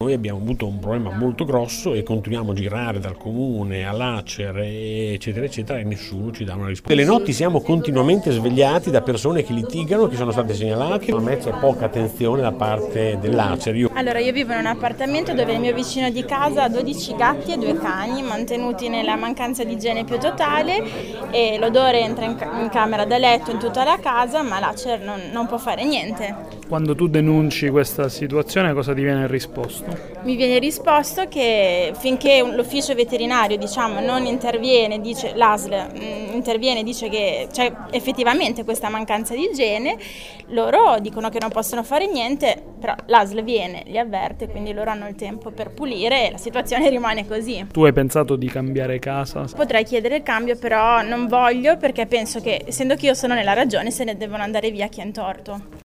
noi abbiamo avuto un problema molto grosso e continuiamo a girare dal comune all'Acer eccetera eccetera e nessuno ci dà una risposta. Le notti siamo continuamente svegliati da persone che litigano, che sono state segnalate. A me c'è poca attenzione da parte dell'Acer. Allora, io vivo in un appartamento dove il mio vicino di casa ha 12 gatti e 2 cani, mantenuti nella mancanza di igiene più totale, e l'odore entra in camera da letto, in tutta la casa, ma l'Acer non può fare niente. Quando tu denunci questa situazione, cosa ti viene risposto? Mi viene risposto che finché l'ufficio veterinario, non interviene, dice l'ASL interviene, dice che c'è effettivamente questa mancanza di igiene, loro dicono che non possono fare niente, però l'ASL viene, li avverte, quindi loro hanno il tempo per pulire e la situazione rimane così. Tu hai pensato di cambiare casa? Potrei chiedere il cambio, però non voglio, perché penso che, essendo che io sono nella ragione, se ne devono andare via chi è in torto.